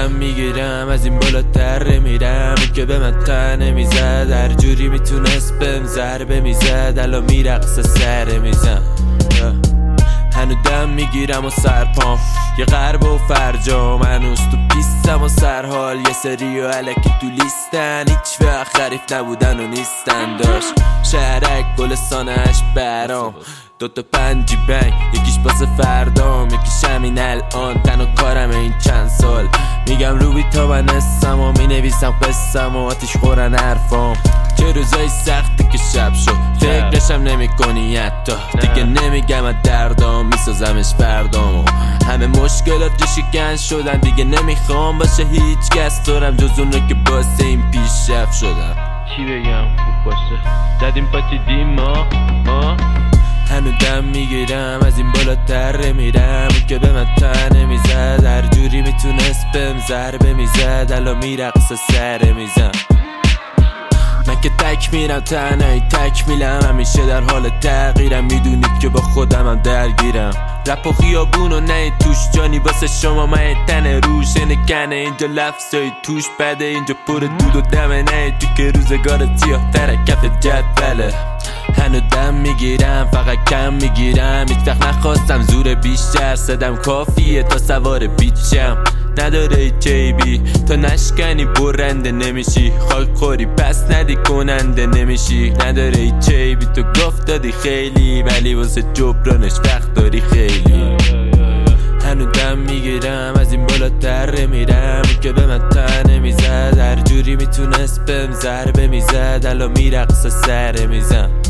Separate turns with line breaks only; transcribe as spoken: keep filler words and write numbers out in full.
دم میگیرم از این بالاتر میرم، اون که به من تنه میزد هر جوری میتونست بهم ضربه میزد، الان میرقصه سر میزم. هنو دم میگیرم و سرپام یه غرب و فرجام، هنوز تو پیستم و سرحال یه سری و علکی تو لیستن، هیچ وقت خریف نبودن و نیستن. داشت شهرک گلستانش برام دوتا پنجی بنگ، یکیش باسه فردام یکیش همین الان، تن و کارم این چند سال میگم روبی تا من اسم و مینویسم قسم و آتیش خورن حرفام. چه روزای سختی که شب شد فکرشم نمی کنی حتی، دیگه نمیگم از دردام میسازمش فردامو، همه مشکلات شکن شدن دیگه نمیخوام باشه هیچ کس دارم جز اون رو که باسه این پیشرفت شدم.
چی بگم خوب باشه زدیم پاتی دیم ما ما
هنو دم میگیرم از این بالاتر میرم، اون که به من تنه میزد هر جوری میتونست بهم ضربه میزد، الان میرقصه سر میزم. من که تک میرم تنهایی تک میلم، همیشه در حال تغییرم، میدونید که با خودمم درگیرم. رپ و خیابون و نه توش جانی واسه شما من تن روش نکنه، اینجا لفظای توش بده، اینجا پر دود و دمه نه تو که روزگار سیاه تره کف جدوله. هنو دم میگیرم فقط کم میگیرم، هیچ وقت نخواستم زور بیشتر، صدم کافیه تا سوار بیچم، نداره هیچ عیبی تا نشکنی برنده نمیشی، خاک خوری پس ندی کننده نمیشی، نداره هیچ عیبی تو گفت دادی خیلی ولی واسه جبرانش وقت داری خیلی. هنو دم میگیرم از این بالاتر میرم، که به من تنه میزد هر جوری میتونست بهم ضربه میزد، الان میرقصه سر میزم.